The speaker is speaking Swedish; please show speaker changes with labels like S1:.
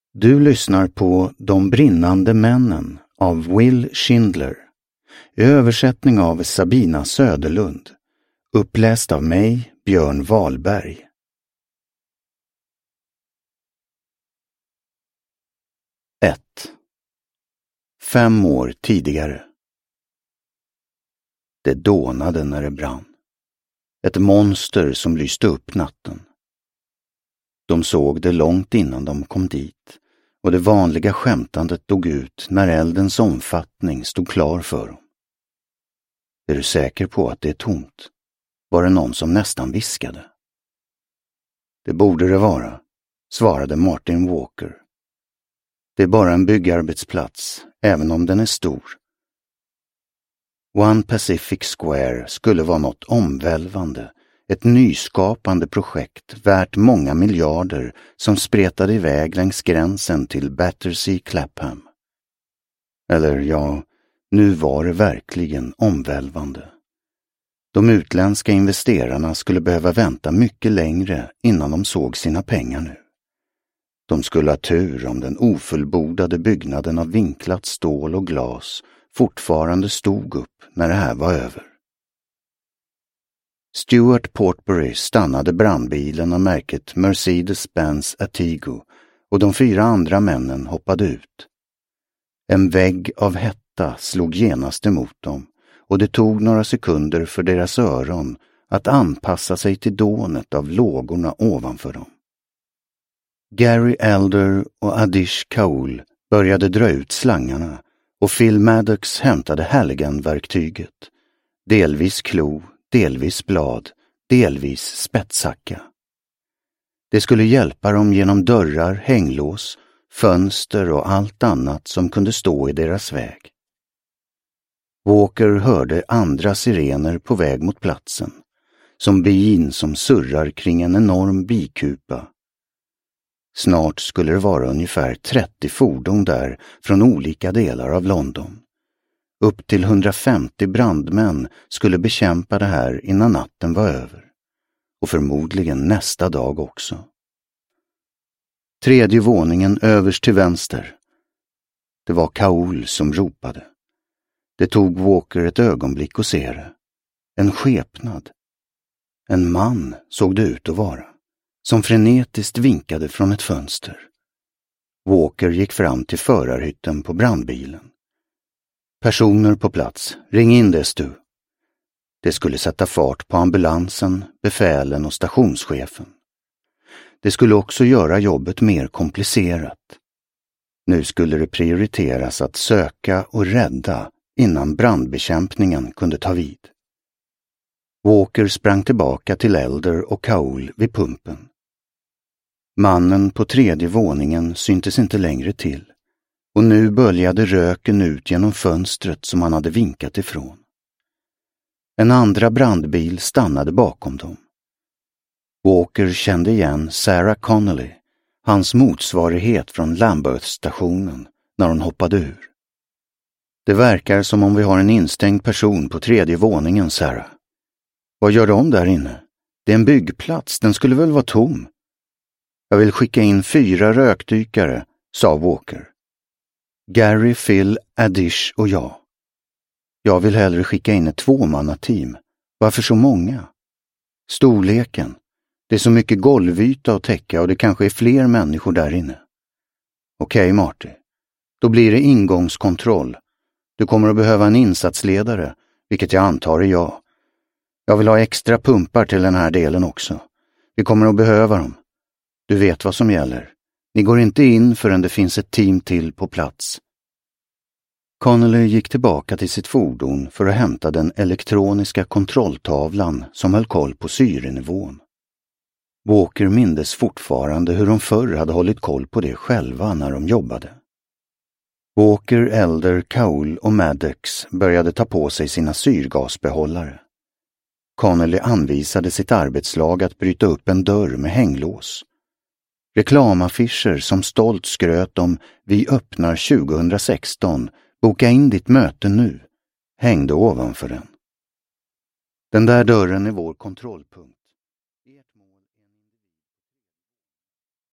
S1: Du lyssnar på De brinnande männen av Will Schindler, i översättning av Sabina Söderlund, uppläst av mig, Björn Wahlberg. 1. 5 år tidigare. Det dånade när det brann. Ett monster som lyste upp natten. De såg det långt innan de kom dit, och det vanliga skämtandet dog ut när eldens omfattning stod klar för dem. Är du säker på att det är tomt? Var det någon som nästan viskade. Det borde det vara, svarade Martin Walker. Det är bara en byggarbetsplats, även om den är stor. One Pacific Square skulle vara något omvälvande, ett nyskapande projekt värt många miljarder som spretade iväg längs gränsen till Battersea Clapham. Eller ja, nu var det verkligen omvälvande. De utländska investerarna skulle behöva vänta mycket längre innan de såg sina pengar nu. De skulle ha tur om den ofullbordade byggnaden av vinklat stål och glas fortfarande stod upp när det här var över. Stuart Portbury stannade brandbilen av märket Mercedes-Benz Atigo och de 4 andra männen hoppade ut. En vägg av hetta slog genast emot dem och det tog några sekunder för deras öron att anpassa sig till dånet av lågorna ovanför dem. Gary Elder och Adish Kaul började dra ut slangarna och Phil Maddox hämtade Halligan-verktyget, delvis klo, delvis blad, delvis spetshacka. Det skulle hjälpa dem genom dörrar, hänglås, fönster och allt annat som kunde stå i deras väg. Walker hörde andra sirener på väg mot platsen, som bin som surrar kring en enorm bikupa. Snart skulle det vara ungefär 30 fordon där från olika delar av London. Upp till 150 brandmän skulle bekämpa det här innan natten var över. Och förmodligen nästa dag också. 3:e våningen överst till vänster. Det var Kaul som ropade. Det tog Walker ett ögonblick att se det. En skepnad. En man såg det ut att vara, som frenetiskt vinkade från ett fönster. Walker gick fram till förarhytten på brandbilen. Personer på plats, ring in det Stu. Det skulle sätta fart på ambulansen, befälen och stationschefen. Det skulle också göra jobbet mer komplicerat. Nu skulle det prioriteras att söka och rädda innan brandbekämpningen kunde ta vid. Walker sprang tillbaka till Elder och Kaul vid pumpen. Mannen på 3:e våningen syntes inte längre till. Och nu böljade röken ut genom fönstret som han hade vinkat ifrån. En andra brandbil stannade bakom dem. Walker kände igen Sarah Connolly, hans motsvarighet från Lambeth-stationen, när hon hoppade ur. Det verkar som om vi har en instängd person på 3:e våningen, Sarah. Vad gör de där inne? Det är en byggplats, den skulle väl vara tom. Jag vill skicka in 4 rökdykare, sa Walker. Gary, Phil, Adish och jag. Jag vill hellre skicka in ett 2-mannateam. Varför så många? Storleken. Det är så mycket golvyta att täcka och det kanske är fler människor där inne. Okej, Marty. Då blir det ingångskontroll. Du kommer att behöva en insatsledare, vilket jag antar är jag. Jag vill ha extra pumpar till den här delen också. Vi kommer att behöva dem. Du vet vad som gäller. Ni går inte in förrän det finns ett team till på plats. Connolly gick tillbaka till sitt fordon för att hämta den elektroniska kontrolltavlan som höll koll på syrenivån. Walker mindes fortfarande hur de förr hade hållit koll på det själva när de jobbade. Walker, Elder, Kaul och Maddox började ta på sig sina syrgasbehållare. Connolly anvisade sitt arbetslag att bryta upp en dörr med hänglås. Reklamaffischer som stolt skröt om "Vi öppnar 2016, boka in ditt möte nu" hängde ovanför den. Den där dörren är vår kontrollpunkt.